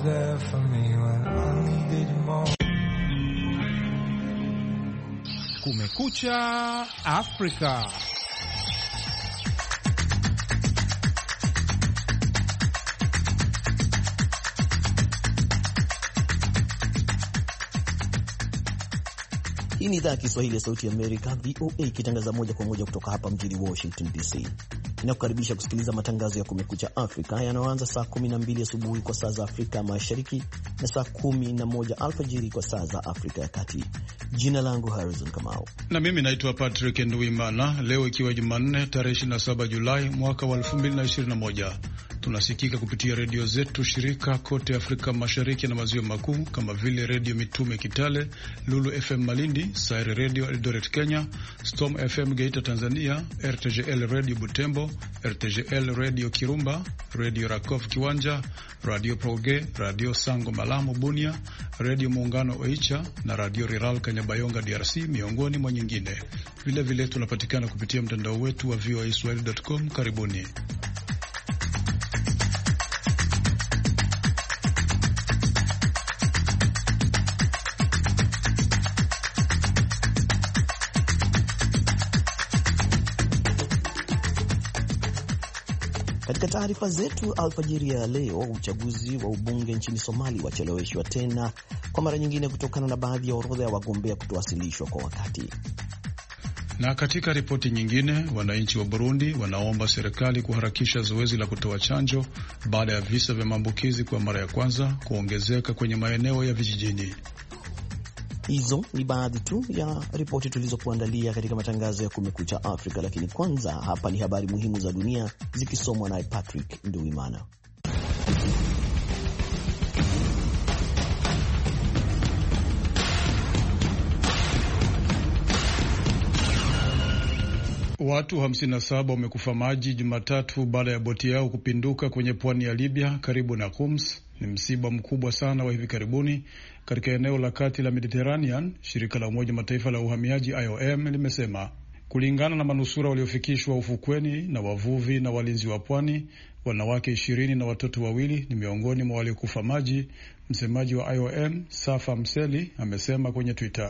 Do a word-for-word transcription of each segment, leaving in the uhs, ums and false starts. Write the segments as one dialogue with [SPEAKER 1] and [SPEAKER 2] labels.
[SPEAKER 1] there for me when I needed you most.
[SPEAKER 2] Kumekucha Afrika.
[SPEAKER 3] Hii ni idhaa ya Kiswahili ya Sauti ya Amerika, V O A, ikitangaza moja kwa moja kutoka hapa mjini Washington D C. Inakukaribisha kusikiliza matangazo ya Kumekucha Afrika yanayoanza saa kumi na mbili asubuhi kwa saa za Afrika Mashariki na saa kumi na moja alfajiri kwa saa za Afrika ya Kati. Jina langu Harrison Kamau.
[SPEAKER 4] Na mimi naitwa Patrick Nduwimana. Leo ikiwa Jumanne tarehe ishirini na saba Julai mwaka wa elfu mbili na ishirini na moja. Tunasikika kupitia redio zetu shirika kote Afrika Mashariki na Maziwa Makuu kama vile Redio Mitume Kitale, Lulu F M Malindi, Saire Radio Eldoret Kenya, Storm F M Geita Tanzania, R T G L Radio Butembo, R T G L Radio Kirumba, Radio Rakov Kiwanja, Radio Proge, Radio Sango Malamu Bunia, Radio Muungano Oicha na Radio Rural Kanyabayonga D R C, miongoni mwa nyingine. Vile vile tunapatikana kupitia mtandao wetu wa v o a swahili dot com. Karibuni.
[SPEAKER 3] Katika taarifa zetu alfajiri ya leo, uchaguzi wa ubunge nchini Somalia wacheleweshwa tena kwa mara nyingine kutokana na baadhi ya orodha ya wagombea kutowasilishwa kwa wakati.
[SPEAKER 4] Na katika ripoti nyingine, wananchi wa Burundi wanaomba serikali kuharakisha zoezi la kutoa chanjo baada ya visa vya maambukizi kwa mara ya kwanza kuongezeka kwenye maeneo ya vijijini.
[SPEAKER 3] Hizo ni baadhi tu ya ripoti tulizokuandalia katika matangazo ya Kumekucha Afrika, lakini kwanza hapa ni habari muhimu za dunia zikisomwa na Patrick Nduwimana.
[SPEAKER 4] Watu hamsini na saba wamekufa maji Jumatatu baada ya boti yao kupinduka kwenye pwani ya Libya karibu na Homs. Ni msiba mkubwa sana wa hivi karibuni katika eneo la kati la Mediterranean, shirika la Umoja Mataifa la uhamiaji I O M limesema. Kulingana na manusura waliofikishwa ufukweni na wavuvi na walinzi wa pwani, wanawake ishirini na watoto wawili ni miongoni mwa waliokufa maji. Msemaji wa I O M Safa Mseli amesema kwenye Twitter.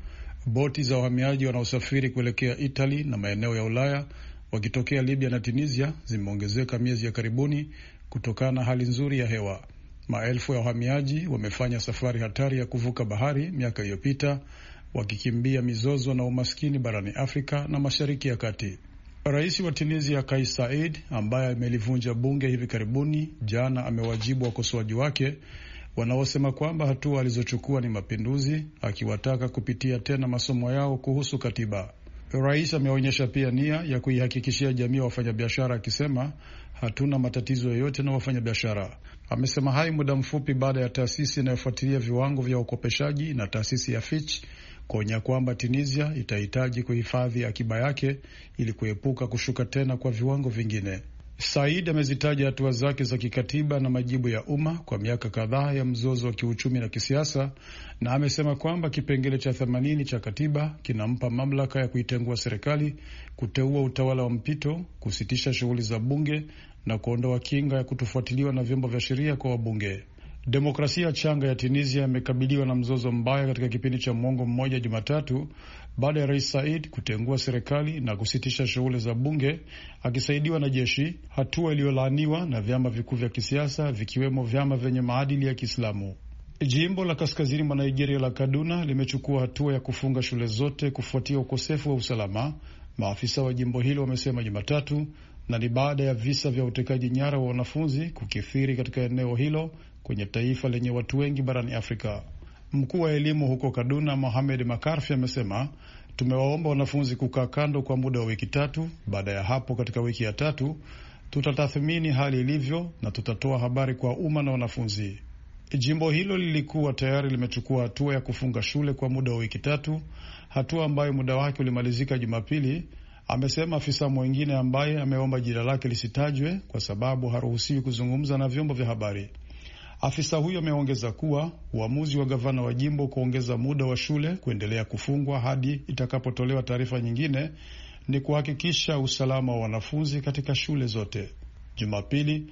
[SPEAKER 4] Boti za wahamiaji wanaosafiri kuelekea Italy na maeneo ya Ulaya wakitokea Libya na Tunisia zimeongezeka miezi ya karibuni kutokana na hali nzuri ya hewa. Maelfu ya wahamiaji wamefanya safari hatari ya kuvuka bahari miaka iliyopita, wakikimbia mizozo na umaskini barani Afrika na Mashariki ya Kati. Rais wa Tunisia Kais Saied, ambaye amelivunja bunge hivi karibuni, jana amewajibu wakosoaji wake wanaosema kwamba hatua alizochukua ni mapinduzi, akiwataka kupitia tena masomo yao kuhusu katiba. Rais ameonyesha pia nia ya kuihakikishia jamii ya wafanyabiashara, akisema hatuna matatizo yoyote na wafanyabiashara. Amesema hayo muda mfupi baada ya taasisi inayofuatilia viwango vya ukopeshaji na taasisi ya Fitch kuonya kwamba Tunisia itahitaji kuhifadhi akiba yake ili kuepuka kushuka tena kwa viwango vingine. Said amezitaja hatua zake za kikatiba na majibu ya umma kwa miaka kadhaa ya mzozo wa kiuchumi na kisiasa, na amesema kwamba kipengele cha themanini cha katiba kinampa mamlaka ya kuitengua serikali, kuteua utawala wa mpito, kusitisha shughuli za bunge na kuondoa kinga ya kutofuatiliwa na vyombo vya sheria kwa wabunge. Demokrasia changa ya Tunisia imekabiliwa na mzozo mbaya katika kipindi cha mwongo mmoja Jumatatu baada ya Rais Said kutengua serikali na kusitisha shughuli za bunge akisaidiwa na jeshi, hatua iliyolaaniwa na vyama vikuu vya kisiasa vikiwemo vyama vyenye maadili ya Kiislamu. Jimbo la kaskazini mwa Nigeria la Kaduna limechukua hatua ya kufunga shule zote kufuatia ukosefu wa usalama, maafisa wa jimbo hilo wamesema Jumatatu, na ni baada ya visa vya utekaji nyara wa wanafunzi kukithiri katika eneo hilo kwenye taifa lenye watu wengi barani Afrika. Mkuu wa elimu huko Kaduna, Mohamed Makarfi, amesema tumewaomba wanafunzi kukaa kando kwa muda wa wiki tatu. Baada ya hapo, katika wiki ya tatu tutatathmini hali ilivyo na tutatoa habari kwa umma na wanafunzi. Jimbo hilo lilikuwa tayari limechukua hatua ya kufunga shule kwa muda wa wiki tatu, hatua ambayo muda wake ulimalizika Jumapili, amesema afisa mwingine ambaye ameomba jina lake lisitajwe kwa sababu haruhusiwi kuzungumza na vyombo vya habari. Afisa huyo ameongeza kuwa uamuzi wa gavana wa jimbo kuongeza muda wa shule kuendelea kufungwa hadi itakapotolewa taarifa nyingine ni kuhakikisha usalama wa wanafunzi katika shule zote. Jumapili,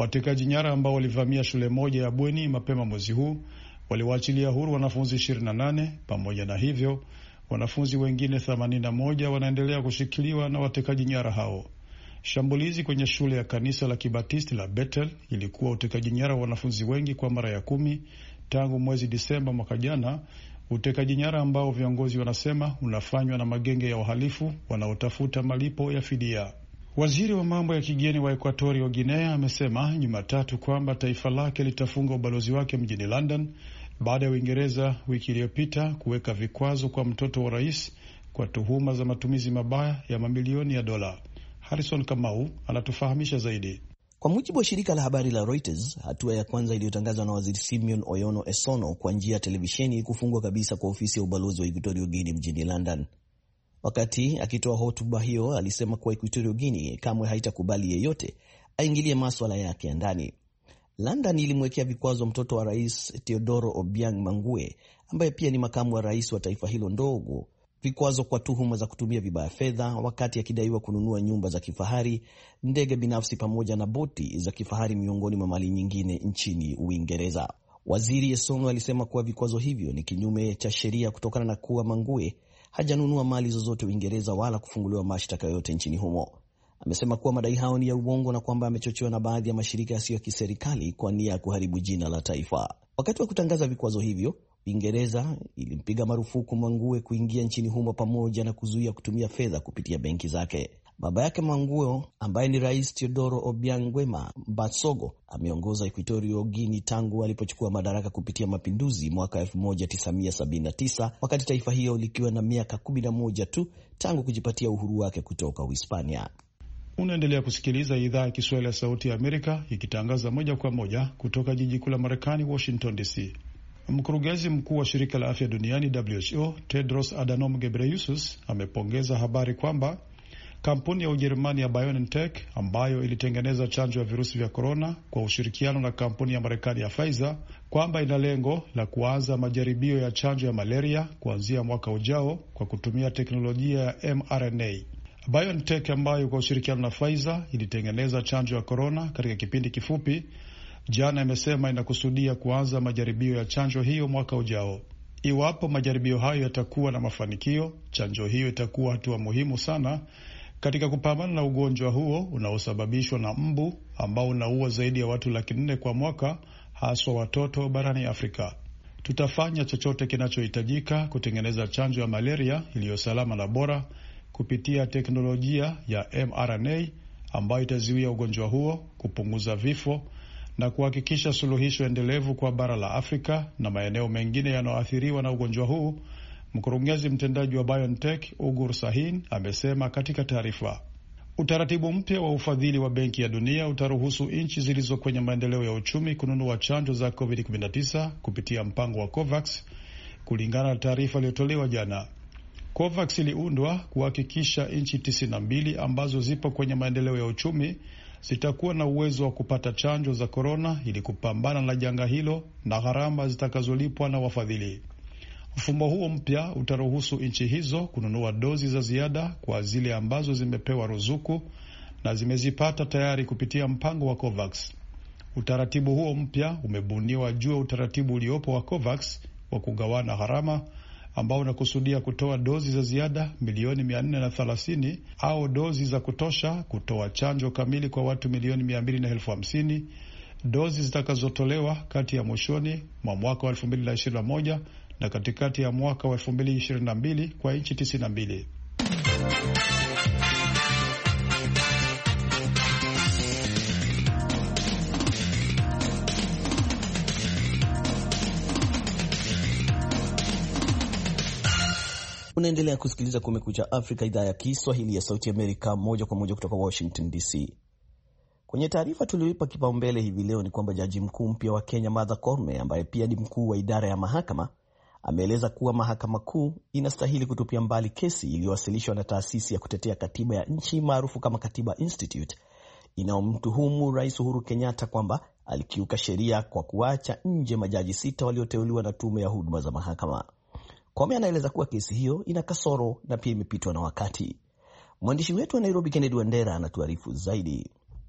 [SPEAKER 4] Watekaji nyara ambao walivamia shule moja ya bweni mapema mwezi huu waliwaachilia huru wanafunzi ishirini na nane. Pamoja na hivyo, wanafunzi wengine themanini na moja wanaendelea kushikiliwa na watekaji nyara hao. Shambulizi kwenye shule ya kanisa la Kibatisti la Bethel ilikuwa utekaji nyara wa wanafunzi wengi kwa mara ya kumi tangu mwezi Disemba mwaka jana, utekaji nyara ambao viongozi wanasema unafanywa na magenge ya uhalifu wanaotafuta malipo ya fidia. Waziri wa mambo ya kigeni wa Equatorial Guinea amesema Jumatatu kwamba taifa lake litafunga ubalozi wake mjini London baada ya Uingereza wiki iliyopita kuweka vikwazo kwa mtoto wa rais kwa tuhuma za matumizi mabaya ya mamilioni ya dola. Harrison Kamau anatufahamisha zaidi.
[SPEAKER 3] Kwa mujibu wa shirika la habari la Reuters, hatua ya kwanza iliyotangazwa na waziri Simeon Oyono Esono kwa njia ya televisheni kufungwa kabisa kwa ofisi ya ubalozi wa Equatorial Guinea mjini London. Wakati akitoa hotuba hiyo, alisema kuwa Equatorial Guinea kamwe haitakubali yeyote aingilie masuala yake ya ndani. London ilimwekea vikwazo mtoto wa rais Teodoro Obiang Mangue, ambaye pia ni makamu wa rais wa taifa hilo ndogo, vikwazo kwa tuhuma za kutumia vibaya fedha wakati akidaiwa kununua nyumba za kifahari, ndege binafsi pamoja na boti za kifahari miongoni mwa mali nyingine nchini Uingereza. Waziri Esono alisema kuwa vikwazo hivyo ni kinyume cha sheria kutokana na kuwa Mangue hajanunua mali zozote Uingereza wala kufunguliwa mashtaka yote nchini humo. Amesema kuwa madai hao ni ya uongo na kwamba amechochewa na baadhi ya mashirika yasiyo ya kiserikali kwa nia ya kuharibu jina la taifa. Wakati wa kutangaza vikwazo hivyo, Uingereza ilimpiga marufuku Mangue kuingia nchini humo pamoja na kuzuia kutumia fedha kupitia benki zake. Baba yake Mangue, ambaye ni Rais Teodoro Obiang Nguema Mbasogo, ameongoza Equatorial Guinea tangu alipochukua madaraka kupitia mapinduzi mwaka elfu moja tisa mia sabini na tisa, wakati taifa hiyo likiwa na miaka kumi na moja tu tangu kujipatia uhuru wake kutoka Uhispania.
[SPEAKER 4] Unaendelea kusikiliza idhaa ya Kiswahili ya Sauti ya Amerika ikitangaza moja kwa moja kutoka jiji kuu la Marekani, Washington D C. Mkurugenzi mkuu wa shirika la afya duniani W H O Tedros Adhanom Ghebreyesus amepongeza habari kwamba kampuni ya Ujerumani ya BioNTech ambayo ilitengeneza chanjo ya virusi vya korona kwa ushirikiano na kampuni ya Marekani ya Pfizer kwamba ina lengo la kuanza majaribio ya chanjo ya malaria kuanzia mwaka ujao kwa kutumia teknolojia ya M R N A. BioNTech ambayo kwa ushirikiano na Pfizer ilitengeneza chanjo ya korona katika kipindi kifupi, jana imesema inakusudia kuanza majaribio ya chanjo hiyo mwaka ujao. Iwapo majaribio hayo yatakuwa na mafanikio, chanjo hiyo itakuwa hatua muhimu sana katika kupambana na ugonjwa huo unaosababishwa na mbu ambao unaua zaidi ya watu laki nne kwa mwaka, haswa watoto barani Afrika. Tutafanya chochote kinachohitajika kutengeneza chanjo ya malaria iliyo salama na bora kupitia teknolojia ya M R N A ambayo itazuia ugonjwa huo, kupunguza vifo na kuhakikisha suluhisho endelevu kwa bara la Afrika na maeneo mengine yanayoathiriwa na ugonjwa huu, mkurugenzi mtendaji wa BioNTech Ugur Sahin amesema katika taarifa. Utaratibu mpya wa ufadhili wa Benki ya Dunia utaruhusu nchi zilizo kwenye maendeleo ya uchumi kununua chanjo za covid kumi na tisa kupitia mpango wa COVAX, kulingana na taarifa iliyotolewa jana. COVAX iliundwa kuhakikisha nchi tisini na mbili ambazo zipo kwenye maendeleo ya uchumi zitakuwa na uwezo wa kupata chanjo za korona ili kupambana na janga hilo na gharama zitakazolipwa na wafadhili. Mfumo huo mpya utaruhusu nchi hizo kununua dozi za ziada kwa zile ambazo zimepewa ruzuku na zimezipata tayari kupitia mpango wa COVAX. Utaratibu huo mpya umebuniwa juu ya utaratibu uliopo wa COVAX wa kugawana gharama ambao unakusudia kutoa dozi za ziada milioni mia nne na thelathini au dozi za kutosha kutoa chanjo kamili kwa watu milioni mia mbili na elfu hamsini, dozi zitakazotolewa kati ya mwishoni mwa mwaka wa elfu mbili na ishirini na moja na katikati ya mwaka wa elfu mbili ishirini na mbili kwa nchi tisini na mbili.
[SPEAKER 3] Unaendelea kusikiliza Kumekucha Afrika, idhaa ya Kiswahili ya Sauti Amerika, moja kwa moja kutoka Washington D C. Kwenye taarifa tulioipa kipaumbele hivi leo ni kwamba jaji mkuu mpya wa Kenya Martha Koome, ambaye pia ni mkuu wa idara ya mahakama, ameeleza kuwa mahakama kuu inastahili kutupia mbali kesi iliyowasilishwa na taasisi ya kutetea katiba ya nchi maarufu kama Katiba Institute inayomtuhumu Rais Uhuru Kenyatta kwamba alikiuka sheria kwa kuacha nje majaji sita walioteuliwa na tume ya huduma za mahakama. Koome anaeleza kuwa kesi hiyo ina kasoro na pia imepitwa na wakati. Mwandishi wetu wa Nairobi Kennedy Wandera anatuarifu zaidi.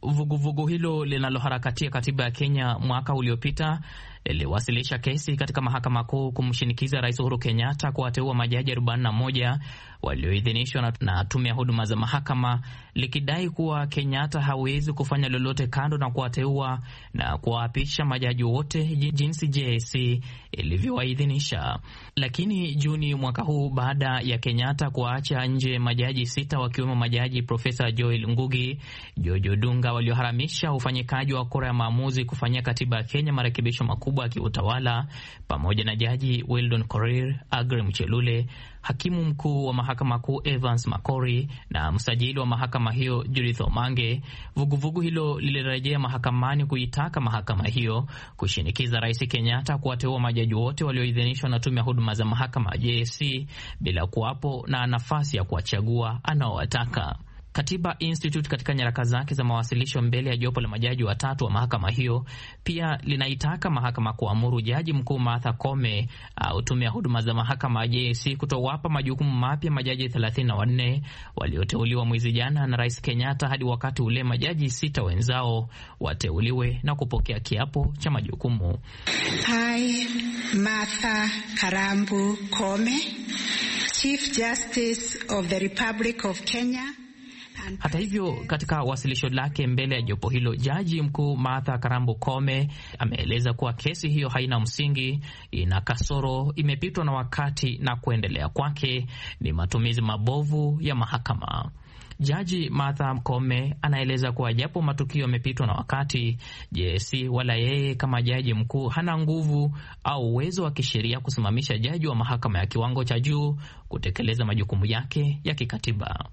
[SPEAKER 2] Vuguvugu vugu hilo linaloharakatia katiba ya Kenya mwaka uliopita liliwasilisha kesi katika mahakama kuu kumshinikiza Rais Uhuru Kenyatta kuwateua majaji arobaini na moja walioidhinishwa na, na tume ya huduma za mahakama, likidai kuwa Kenyatta hawezi kufanya lolote kando na kuwateua na kuwaapisha majaji wote jinsi J S C ilivyowaidhinisha. Lakini Juni mwaka huu, baada ya Kenyatta kuacha nje majaji sita wakiwemo majaji Profesa Joel Ngugi, George Odunga walioharamisha ufanyikaji wa kura ya maamuzi kufanyia katiba ya Kenya marekebisho makubwa ya kiutawala, pamoja na jaji Weldon Korir, Aggrey Mchelule, hakimu mkuu wa mahakama kuu Evans Makori na msajili wa mahakama hiyo Judith Omange, vuguvugu hilo lilirejea mahakamani kuitaka mahakama hiyo kushinikiza Rais Kenyatta kuwateua majaji wote walioidhinishwa na tume ya huduma za mahakama J S C bila kuwapo na nafasi ya kuwachagua anaowataka. Katiba Institute katika nyaraka zake za mawasilisho mbele ya jopo la majaji watatu wa mahakama hiyo pia linaitaka mahakama kuamuru jaji mkuu Martha Koome au tume ya huduma za mahakama J S C kutowapa majukumu mapya majaji thelathini na wanne walioteuliwa mwezi jana na Rais Kenyatta hadi wakati ule majaji sita wenzao wateuliwe na kupokea kiapo cha majukumu.
[SPEAKER 5] I, Martha Karambu Koome, Chief Justice of the Republic of Kenya.
[SPEAKER 2] Hata hivyo, katika wasilisho lake mbele ya jopo hilo, jaji mkuu Martha Karambu Koome ameeleza kuwa kesi hiyo haina msingi, ina kasoro, imepitwa na wakati na kuendelea kwake ni matumizi mabovu ya mahakama. Jaji Martha Koome anaeleza kuwa japo matukio yamepitwa na wakati, J S C wala yeye kama jaji mkuu hana nguvu au uwezo wa kisheria kusimamisha jaji wa mahakama ya kiwango cha juu kutekeleza majukumu yake ya kikatiba.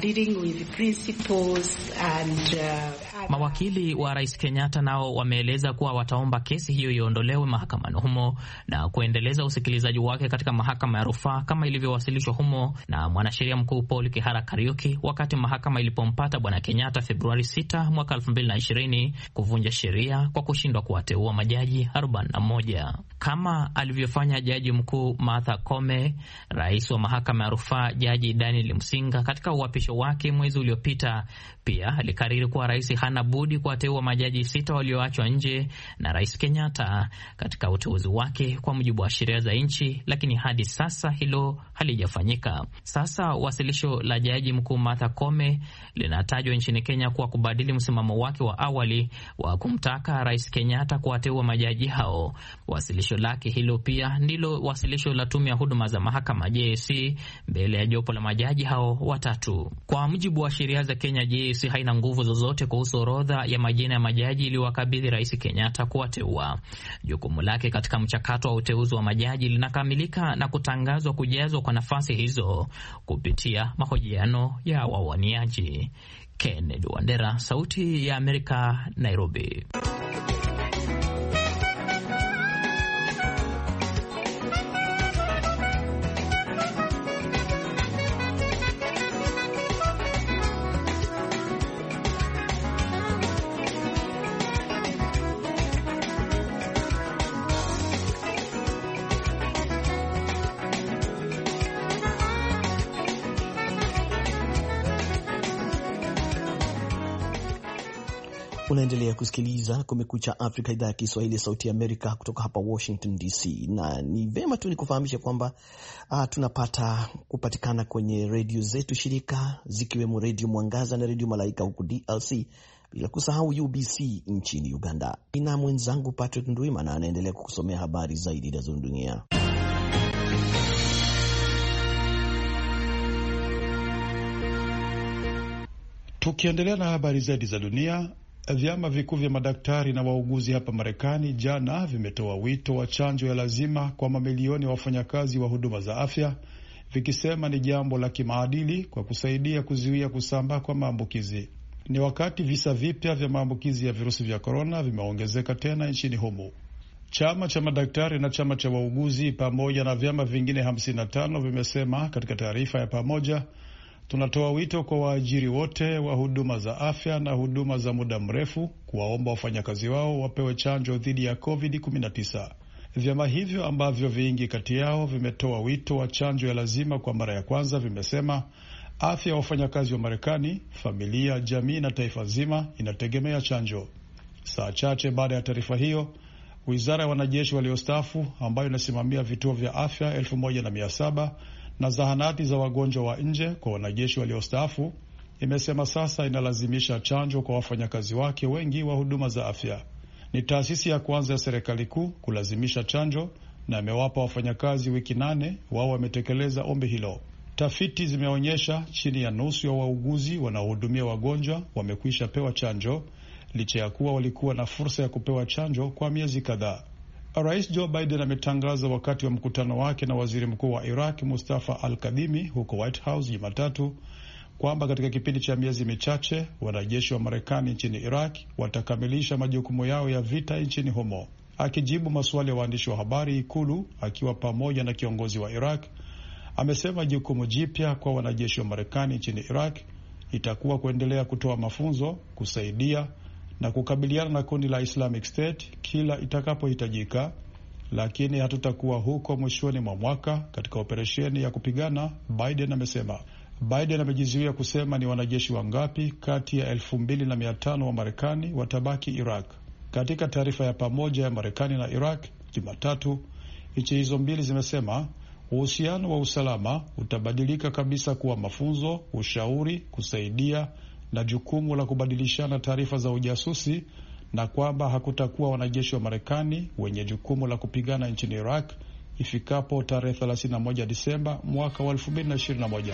[SPEAKER 2] Mawakili wa Rais Kenyatta nao wameeleza kuwa wataomba kesi hiyo iondolewe mahakamani humo na kuendeleza usikilizaji wake katika mahakama ya rufaa kama ilivyowasilishwa humo na mwanasheria mkuu Paul Kihara Kariuki wakati mahakama ilipompata Bwana Kenyatta Februari sita mwaka elfu mbili na ishirini kuvunja sheria kwa kushindwa kuwateua majaji arobaini na moja. Kama alivyofanya jaji mkuu Martha Koome, rais wa mahakama ya rufaa Jaji Daniel Msinga katika uapisho wake mwezi uliopita pia alikariri kuwa rais hana budi kuwateua majaji sita walioachwa nje na Rais Kenyatta katika uteuzi wake kwa mujibu wa sheria za nchi, lakini hadi sasa hilo halijafanyika. Sasa wasilisho la jaji mkuu Martha Koome linatajwa nchini Kenya kuwa kubadili msimamo wake wa awali wa kumtaka Rais Kenyatta kuwateua majaji hao. Wasilisho lake hilo pia ndilo wasilisho la tume ya huduma za mahakama J S C mbele ya jopo la majaji hao watatu. Kwa mujibu wa sheria za Kenya, J S C haina nguvu zozote kuhusu orodha ya majina ya majaji iliyowakabidhi Rais Kenyatta kuwateua. Jukumu lake katika mchakato wa uteuzi wa majaji linakamilika na kutangazwa kujazwa kwa nafasi hizo kupitia mahojiano ya wawaniaji. Kennedy Wandera, Sauti ya Amerika, Nairobi.
[SPEAKER 3] Unaendelea kusikiliza Kumekucha Afrika, idhaa ya Kiswahili ya Sauti ya Amerika kutoka hapa Washington D C, na ni vema tu nikufahamisha kwamba uh, tunapata kupatikana kwenye redio zetu shirika zikiwemo Redio Mwangaza na Redio Malaika huku D L C, bila kusahau U B C nchini Uganda. Ina mwenzangu Patrick Ndwimana anaendelea kukusomea habari zaidi za dunia.
[SPEAKER 4] Tukiendelea na habari zaidi za dunia, vyama vikuu vya madaktari na wauguzi hapa Marekani jana vimetoa wito wa chanjo ya lazima kwa mamilioni ya wafanyakazi wa huduma za afya, vikisema ni jambo la kimaadili kwa kusaidia kuzuia kusambaa kwa maambukizi. Ni wakati visa vipya vya maambukizi ya virusi vya korona vimeongezeka tena nchini humo. Chama cha madaktari na chama cha wauguzi pamoja na vyama vingine hamsini na tano vimesema katika taarifa ya pamoja, tunatoa wito kwa waajiri wote wa huduma za afya na huduma za muda mrefu kuwaomba wafanyakazi wao wapewe chanjo dhidi ya covid kumi na tisa. Vyama hivyo ambavyo vingi kati yao vimetoa wito wa chanjo ya lazima kwa mara ya kwanza vimesema Afya ya wafanyakazi wa Marekani, familia, jamii na taifa zima inategemea chanjo. Saa chache baada ya taarifa hiyo, wizara ya wanajeshi waliostaafu ambayo inasimamia vituo vya afya elfu moja na mia saba na zahanati za wagonjwa wa nje kwa wanajeshi waliostaafu imesema sasa inalazimisha chanjo kwa wafanyakazi wake wengi wa huduma za afya. Ni taasisi ya kwanza ya serikali kuu kulazimisha chanjo na imewapa wafanyakazi wiki nane wao wametekeleza ombi hilo. Tafiti zimeonyesha chini ya nusu ya wauguzi wanaohudumia wagonjwa wamekwisha pewa chanjo, licha ya kuwa walikuwa na fursa ya kupewa chanjo kwa miezi kadhaa. Rais Joe Biden ametangaza wakati wa mkutano wake na waziri mkuu wa Iraq Mustafa al-Kadhimi huko White House Jumatatu kwamba katika kipindi cha miezi michache wanajeshi wa Marekani nchini Iraq watakamilisha majukumu yao ya vita nchini humo. Akijibu maswali ya waandishi wa habari Ikulu akiwa pamoja na kiongozi wa Iraq, amesema jukumu jipya kwa wanajeshi wa Marekani nchini Iraq itakuwa kuendelea kutoa mafunzo, kusaidia na kukabiliana na kundi la Islamic State kila itakapohitajika, lakini hatutakuwa huko mwishoni mwa mwaka katika operesheni ya kupigana, Biden amesema. Biden amejizuia kusema ni wanajeshi wangapi kati ya elfu mbili na mia tano wa Marekani watabaki Iraq. Katika taarifa ya pamoja ya Marekani na Iraq Jumatatu, nchi hizo mbili zimesema uhusiano wa usalama utabadilika kabisa kuwa mafunzo, ushauri, kusaidia na jukumu la kubadilishana taarifa za ujasusi, na kwamba hakutakuwa wanajeshi wa Marekani wenye jukumu la kupigana nchini Iraq ifikapo tarehe thelathini na moja Disemba mwaka wa elfu mbili na ishirini na moja.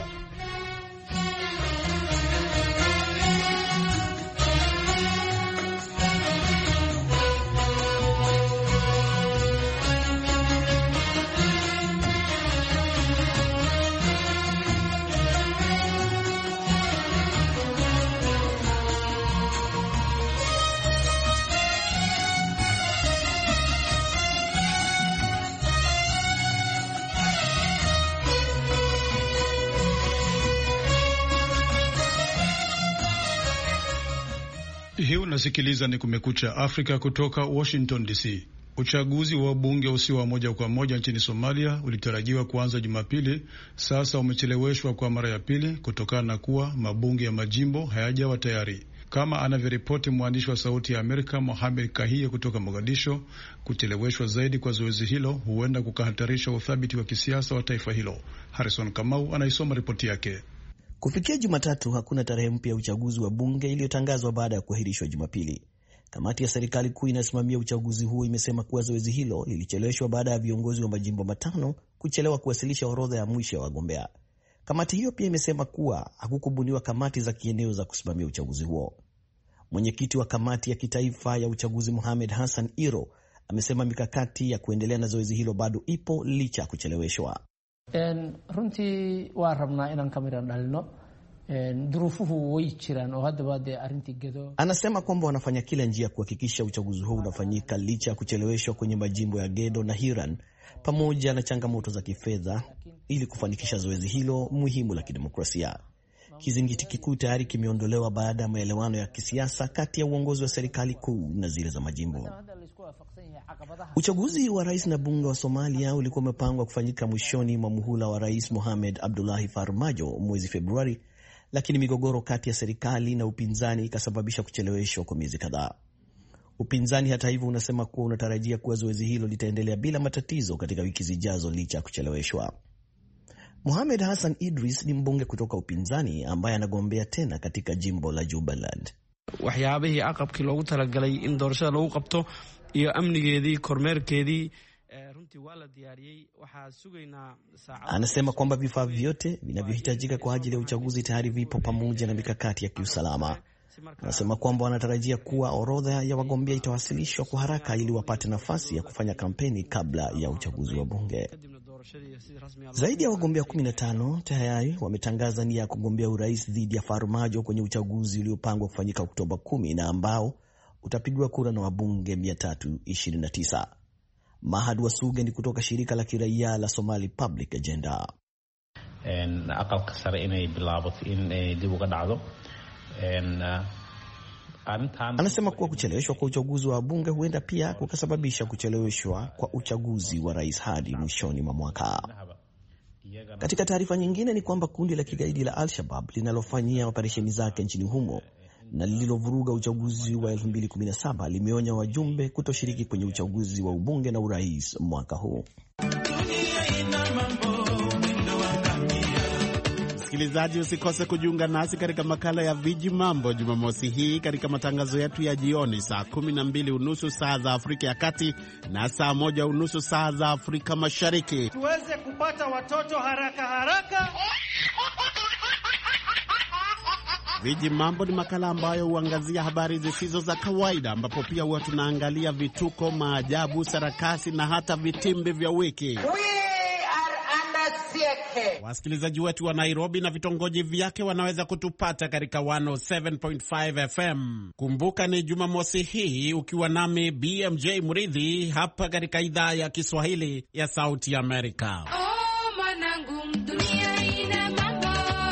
[SPEAKER 4] Hii unasikiliza ni Kumekucha Afrika kutoka Washington D C. Uchaguzi wa bunge usio wa moja kwa moja nchini Somalia ulitarajiwa kuanza Jumapili, sasa umecheleweshwa kwa mara ya pili kutokana na kuwa mabunge ya majimbo hayajawa tayari. Kama anavyoripoti mwandishi wa Sauti ya Amerika Mohamed Kahie kutoka Mogadisho, kucheleweshwa zaidi kwa zoezi hilo huenda kukahatarisha uthabiti wa kisiasa wa taifa hilo. Harrison Kamau anaisoma ripoti yake.
[SPEAKER 3] Kufikia Jumatatu hakuna tarehe mpya ya uchaguzi wa bunge iliyotangazwa baada ya kuahirishwa Jumapili. Kamati ya serikali kuu inasimamia uchaguzi huo imesema kuwa zoezi hilo lilicheleweshwa baada ya viongozi wa majimbo matano kuchelewa kuwasilisha orodha ya mwisho ya wagombea. Kamati hiyo pia imesema kuwa hakukubuniwa kamati za kieneo za kusimamia uchaguzi huo. Mwenyekiti wa kamati ya kitaifa ya uchaguzi Mohamed Hassan Iro amesema mikakati ya kuendelea na zoezi hilo bado ipo licha ya kucheleweshwa.
[SPEAKER 6] En runtii waa rabnaa inaan kamera dhalino en durufuhu way jiraan oo hadaba de arintii gedo.
[SPEAKER 3] Anasema kwamba wanafanya kila njia kuhakikisha uchaguzi huu unafanyika licha ya kucheleweshwa kwenye majimbo ya Gedo na Hiran pamoja na changamoto za kifedha ili kufanikisha zoezi hilo muhimu la kidemokrasia. Kizingiti kikuu tayari kimeondolewa baada ya maelewano ya kisiasa kati ya uongozi wa serikali kuu na zile za majimbo. Uchaguzi wa rais na bunge wa Somalia ulikuwa umepangwa kufanyika mwishoni mwa muhula wa Rais Mohamed Abdullahi Farmajo mwezi Februari, lakini migogoro kati ya serikali na upinzani ikasababisha kucheleweshwa kwa miezi kadhaa. Upinzani hata hivyo unasema kuwa unatarajia kuwa zoezi hilo litaendelea bila matatizo katika wiki zijazo licha ya kucheleweshwa. Mohamed Hassan Idris ni mbunge kutoka upinzani ambaye anagombea tena katika jimbo la Jubaland.
[SPEAKER 7] Waxyaabihii aqabkii loogu talagalay in doorashada lagu qabto iyo amnigeedii kormeerkeedii runtii waa la diyaariyay. Waxaa sugaynaa saacado.
[SPEAKER 3] Anasema kwamba vifaa vyote vinavyohitajika kwa ajili ya uchaguzi tayari vipo pamoja na mikakati ya kiusalama. Anasema kwamba wanatarajia kuwa orodha ya wagombea itawasilishwa kwa haraka ili wapate nafasi ya kufanya kampeni kabla ya uchaguzi wa bunge. Zaidi ya wagombea kumi na tano tayari wametangaza nia ya kugombea urais dhidi ya Farmajo kwenye uchaguzi uliopangwa kufanyika Oktoba kumi na ambao utapigwa kura na wabunge mia tatu ishirini na tisa. Mahad Wasuge ni kutoka shirika la kiraia la Somali Public Agenda.
[SPEAKER 8] En aqalka sare inay bilaabato in dib uga dhacdo. En
[SPEAKER 3] Anasema kuwa kucheleweshwa kwa uchaguzi wa bunge huenda pia kukasababisha kucheleweshwa kwa uchaguzi wa rais hadi mwishoni mwa mwaka. Katika taarifa nyingine ni kwamba kundi la kigaidi la Al-Shabaab linalofanyia operesheni zake nchini humo na lililovuruga uchaguzi wa elfu mbili kumi na saba limeonya wajumbe kutoshiriki kwenye uchaguzi wa ubunge na urais mwaka huu.
[SPEAKER 9] Msikilizaji, usikose kujiunga nasi katika makala ya Viji Mambo Jumamosi hii katika matangazo yetu ya jioni saa kumi na mbili unusu saa za Afrika ya Kati na saa moja unusu saa za Afrika Mashariki.
[SPEAKER 10] Tuweze kupata watoto haraka haraka.
[SPEAKER 9] Viji Mambo ni makala ambayo huangazia habari zisizo za kawaida, ambapo pia huwa tunaangalia vituko, maajabu, sarakasi na hata vitimbi vya wiki. Wasikilizaji wetu wa Nairobi na vitongoji vyake wanaweza kutupata katika mia moja saba nukta tano F M. Kumbuka ni Jumamosi hii ukiwa nami B M J Mridhi hapa katika idhaa ya Kiswahili ya Sauti ya Amerika.
[SPEAKER 11] Oh, manangu, dunia ina mambo,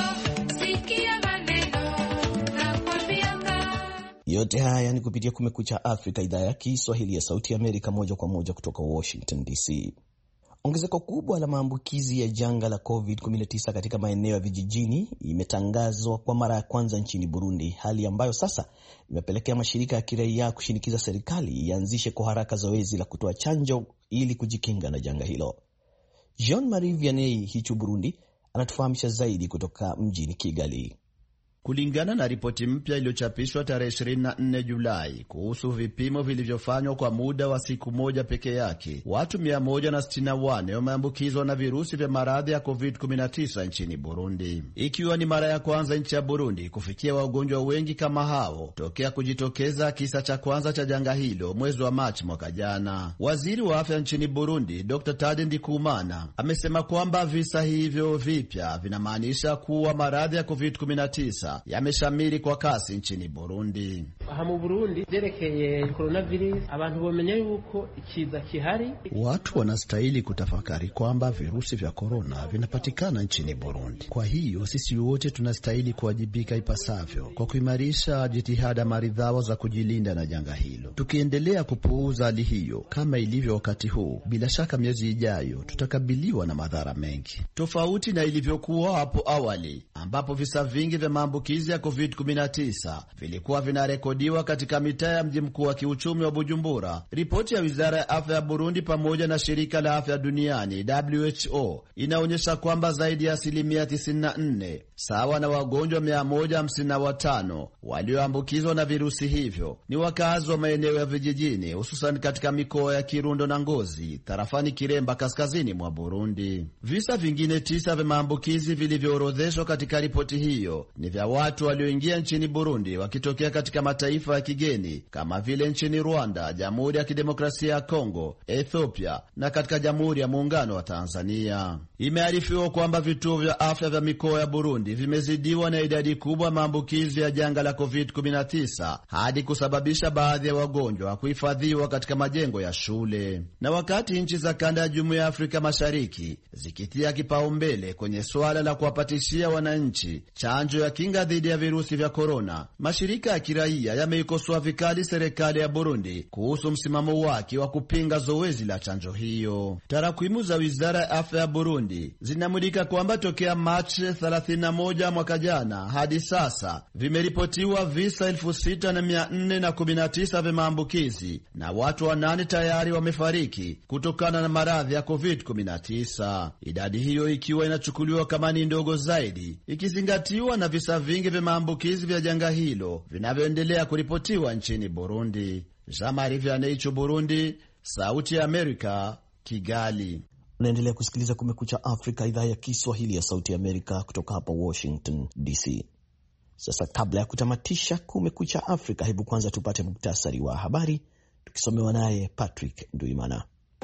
[SPEAKER 11] sikia maneno na kwambianga.
[SPEAKER 3] Yote haya ni kupitia Kumekucha Afrika, idhaa ya Kiswahili ya Sauti ya Amerika, moja kwa moja kutoka Washington D C. Ongezeko kubwa la maambukizi ya janga la covid kumi na tisa katika maeneo ya vijijini imetangazwa kwa mara ya kwanza nchini Burundi, hali ambayo sasa imepelekea mashirika ya kiraia kushinikiza serikali ianzishe kwa haraka zoezi la kutoa chanjo ili kujikinga na janga hilo. Jean-Marie Vianney hichu Burundi anatufahamisha zaidi kutoka mjini Kigali.
[SPEAKER 12] Kulingana na ripoti mpya iliyochapishwa tarehe ishirini na nne Julai kuhusu vipimo vilivyofanywa kwa muda wa siku moja peke yake, watu mia moja sitini na nane wameambukizwa na virusi vya maradhi ya covid kumi na tisa nchini Burundi, ikiwa ni mara ya kwanza nchi ya Burundi kufikia wagonjwa wengi kama hao tokea kujitokeza kisa cha kwanza cha janga hilo mwezi wa Machi mwaka jana. Waziri wa afya nchini Burundi Dokta Tade Ndikumana amesema kwamba visa hivyo vipya vinamaanisha kuwa maradhi ya covid kumi na tisa yameshamiri kwa kasi nchini Burundi.
[SPEAKER 6] Aha mu Burundi jerekeye coronavirus abantu bomenye yuko ikiza kihari.
[SPEAKER 12] Watu wanastahili kutafakari kwamba virusi vya corona vinapatikana nchini Burundi. Kwa hiyo sisi wote tunastahili kuwajibika ipasavyo kwa kuimarisha jitihada maridhawa za kujilinda na janga hilo. Tukiendelea kupuuza hali hiyo kama ilivyo wakati huu, bila shaka miezi ijayo tutakabiliwa na madhara mengi, tofauti na ilivyokuwa hapo awali ambapo visa vingi vya maambukizi ya covid kumi na tisa vilikuwa vinarekodiwa katika mitaa ya mji mkuu wa kiuchumi wa Bujumbura. Ripoti ya Wizara ya Afya ya Burundi pamoja na Shirika la Afya Duniani W H O inaonyesha kwamba zaidi ya asilimia tisini na nne sawa na wagonjwa mia moja hamsini na watano walioambukizwa na virusi hivyo ni wakazi wa maeneo ya vijijini, hususan katika mikoa ya Kirundo na Ngozi tarafani Kiremba kaskazini mwa Burundi. Visa vingine tisa vya maambukizi vilivyoorodheshwa katika ripoti hiyo ni vya watu walioingia nchini Burundi wakitokea katika mataifa ya kigeni kama vile nchini Rwanda, Jamhuri ya Kidemokrasia ya Kongo, Ethiopia na katika Jamhuri ya Muungano wa Tanzania. Imearifiwa kwamba vituo vya afya vya mikoa ya Burundi vimezidiwa na idadi kubwa maambukizi ya janga la covid kumi na tisa hadi kusababisha baadhi ya wagonjwa kuhifadhiwa katika majengo ya shule. Na wakati nchi za kanda ya Jumuiya ya Afrika Mashariki zikitia kipaumbele kwenye swala la kuwapatishia wananchi chanjo ya kinga dhidi ya virusi vya korona, mashirika ya kiraia yameikosoa vikali serikali ya Burundi kuhusu msimamo wake wa kupinga zoezi la chanjo hiyo. Tarakwimu za Wizara ya Afya ya Burundi zinamulika kwamba tokea Machi thelathini na moja mwaka jana hadi sasa vimeripotiwa visa elfu sita na mia nne na kumi na tisa vya maambukizi na watu wanane tayari wamefariki kutokana na maradhi ya covid kumi na tisa. Idadi hiyo ikiwa inachukuliwa kama ni ndogo zaidi ikizingatiwa na visa vingi vya maambukizi vya janga hilo vinavyoendelea kuripotiwa nchini Burundi. Jean-Marie Vianney, Burundi, Sauti ya Amerika, Kigali.
[SPEAKER 3] Unaendelea kusikiliza Kumekucha Afrika, idhaa ya Kiswahili ya Sauti ya Amerika kutoka hapa Washington D C. Sasa kabla ya kutamatisha Kumekucha Afrika, hebu kwanza tupate muktasari wa habari tukisomewa naye Patrick Nduimana.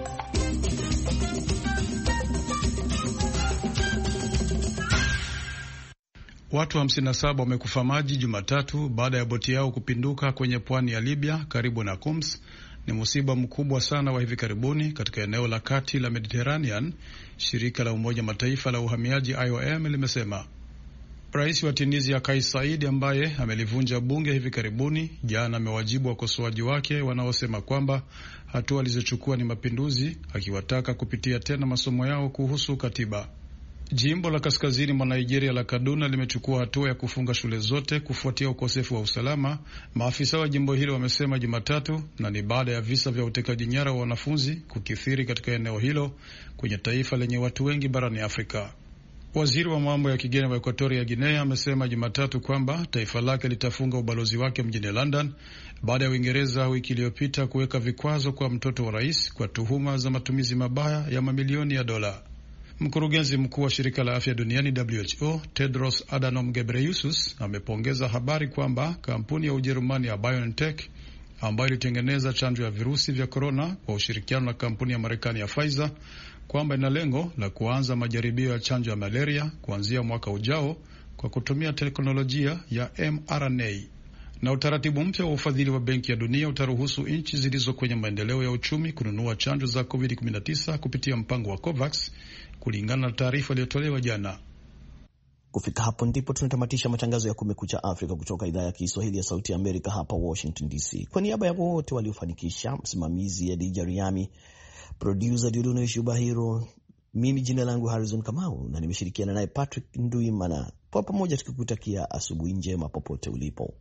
[SPEAKER 4] Watu hamsini na saba wamekufa maji Jumatatu baada ya boti yao kupinduka kwenye pwani ya Libya karibu na Homs. Ni musiba mkubwa sana wa hivi karibuni katika eneo la kati la Mediterranean, shirika la Umoja Mataifa la uhamiaji I O M limesema. Rais wa Tunisia Kais Saied, ambaye amelivunja bunge hivi karibuni, jana amewajibu wakosoaji wake wanaosema kwamba hatua alizochukua ni mapinduzi, akiwataka kupitia tena masomo yao kuhusu katiba. Jimbo la kaskazini mwa Nigeria la Kaduna limechukua hatua ya kufunga shule zote kufuatia ukosefu wa usalama, maafisa wa jimbo hilo wamesema Jumatatu, na ni baada ya visa vya utekaji nyara wa wanafunzi kukithiri katika eneo hilo kwenye taifa lenye watu wengi barani Afrika. Waziri wa mambo ya kigeni wa Equatoria Guinea amesema Jumatatu kwamba taifa lake litafunga ubalozi wake mjini London baada ya Uingereza wiki iliyopita kuweka vikwazo kwa mtoto wa rais kwa tuhuma za matumizi mabaya ya mamilioni ya dola. Mkurugenzi mkuu wa shirika la afya duniani W H O Tedros Adhanom Ghebreyesus amepongeza habari kwamba kampuni ya Ujerumani ya BioNTech ambayo ilitengeneza chanjo ya virusi vya korona kwa ushirikiano na kampuni ya Marekani ya Pfizer kwamba ina lengo la kuanza majaribio ya chanjo ya malaria kuanzia mwaka ujao kwa kutumia teknolojia ya M R N A. Na utaratibu mpya wa ufadhili wa Benki ya Dunia utaruhusu nchi zilizo kwenye maendeleo ya uchumi kununua chanjo za covid kumi na tisa kupitia mpango wa COVAX, kulingana na taarifa iliyotolewa jana.
[SPEAKER 3] Kufika hapo ndipo tunatamatisha matangazo ya Kumekucha Afrika kutoka idhaa ya Kiswahili ya Sauti ya Amerika hapa Washington D C. Kwa niaba ya wote waliofanikisha, msimamizi ya Dija Riami, producer Diuduno Shubahiro, mimi jina langu Harrison Kamau na nimeshirikiana naye Patrick Nduimana. Kwa pamoja tukikutakia asubuhi njema popote ulipo.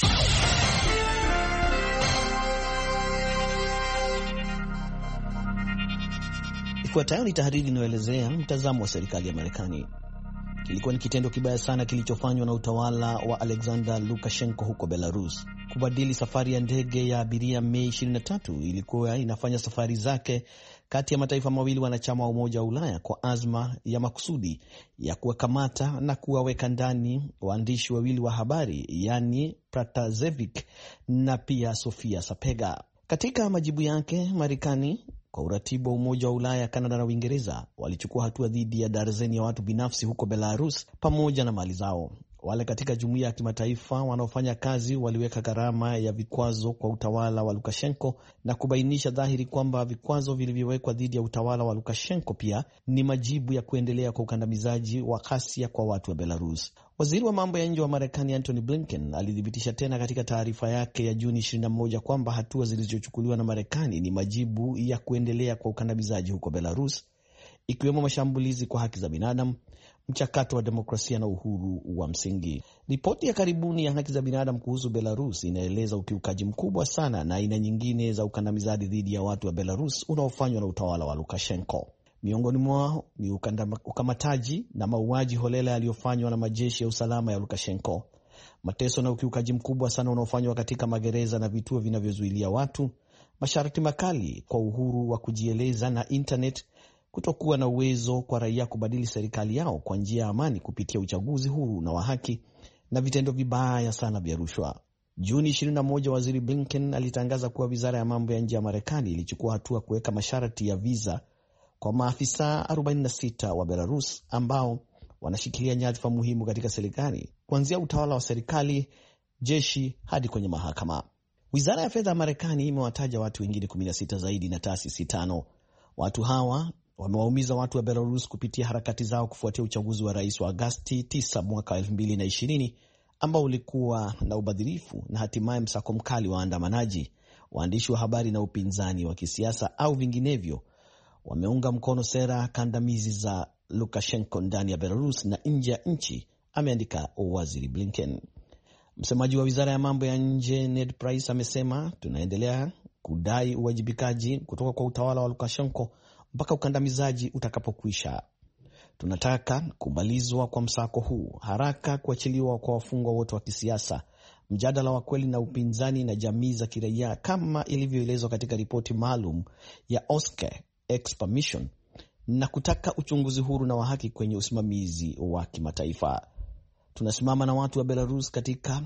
[SPEAKER 3] Ifuatayo ni tahariri inayoelezea mtazamo wa serikali ya Marekani. Kilikuwa ni kitendo kibaya sana kilichofanywa na utawala wa Alexander Lukashenko huko Belarus. Kubadili safari ya ndege ya abiria Mei ishirini na tatu ilikuwa inafanya safari zake kati ya mataifa mawili wanachama wa Umoja wa Ulaya kwa azma ya makusudi ya kuwakamata na kuwaweka ndani waandishi wawili wa habari, yani Pratasevic na pia Sofia Sapega. Katika majibu yake, Marekani kwa uratibu wa Umoja wa Ulaya, Kanada na Uingereza walichukua hatua dhidi ya darzeni ya watu binafsi huko Belarus pamoja na mali zao. Wale katika jumuiya ya kimataifa wanaofanya kazi waliweka gharama ya vikwazo kwa utawala wa Lukashenko na kubainisha dhahiri kwamba vikwazo vilivyowekwa dhidi ya utawala wa Lukashenko pia ni majibu ya kuendelea kwa ukandamizaji wa ghasia kwa watu wa Belarus. Waziri wa mambo ya nje wa Marekani Antony Blinken alithibitisha tena katika taarifa yake ya Juni ishirini na moja kwamba hatua zilizochukuliwa na Marekani ni majibu ya kuendelea kwa ukandamizaji huko Belarus, ikiwemo mashambulizi kwa haki za binadamu, mchakato wa demokrasia na uhuru wa msingi. Ripoti ya karibuni ya haki za binadamu kuhusu Belarus inaeleza ukiukaji mkubwa sana na aina nyingine za ukandamizaji dhidi ya watu wa Belarus unaofanywa na utawala wa Lukashenko. Miongoni mwao ni ukamataji na mauaji holela yaliyofanywa na majeshi ya usalama ya Lukashenko, mateso na ukiukaji mkubwa sana unaofanywa katika magereza na vituo vinavyozuilia watu, masharti makali kwa uhuru wa kujieleza na internet, kutokuwa na uwezo kwa raia kubadili serikali yao kwa njia ya amani kupitia uchaguzi huru na wa haki, na vitendo vibaya sana vya rushwa. Juni ishirini na moja, Waziri Blinken alitangaza kuwa Wizara ya Mambo ya Nje ya Marekani ilichukua hatua kuweka masharti ya visa kwa maafisa arobaini na sita wa Belarus ambao wanashikilia nyadhifa muhimu katika serikali, kuanzia utawala wa serikali, jeshi hadi kwenye mahakama. Wizara ya Fedha ya Marekani imewataja watu wengine kumi na sita zaidi na taasisi tano. Watu hawa wamewaumiza watu wa Belarus kupitia harakati zao kufuatia uchaguzi wa rais wa Agosti tisa mwaka elfu mbili na ishirini ambao ulikuwa na ubadhirifu na hatimaye msako mkali wa waandamanaji, waandishi wa habari na upinzani wa kisiasa au vinginevyo wameunga mkono sera kandamizi za Lukashenko ndani ya Belarus na nje ya nchi, ameandika Waziri Blinken. Msemaji wa Wizara ya Mambo ya Nje Ned Price amesema, tunaendelea kudai uwajibikaji kutoka kwa utawala wa Lukashenko mpaka ukandamizaji utakapokwisha. Tunataka kumalizwa kwa msako huu, haraka kuachiliwa kwa wafungwa wote wa kisiasa, mjadala wa kweli na upinzani na jamii za kiraia kama ilivyoelezwa katika ripoti maalum ya Oscar Expermission, na kutaka uchunguzi huru na wa haki kwenye usimamizi wa kimataifa. Tunasimama na watu wa Belarus katika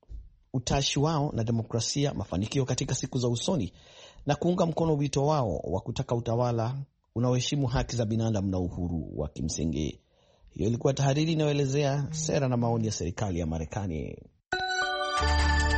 [SPEAKER 3] utashi wao na demokrasia, mafanikio katika siku za usoni, na kuunga mkono wito wao wa kutaka utawala unaoheshimu haki za binadamu na uhuru wa kimsingi. Hiyo ilikuwa tahariri inayoelezea sera na maoni ya serikali ya Marekani.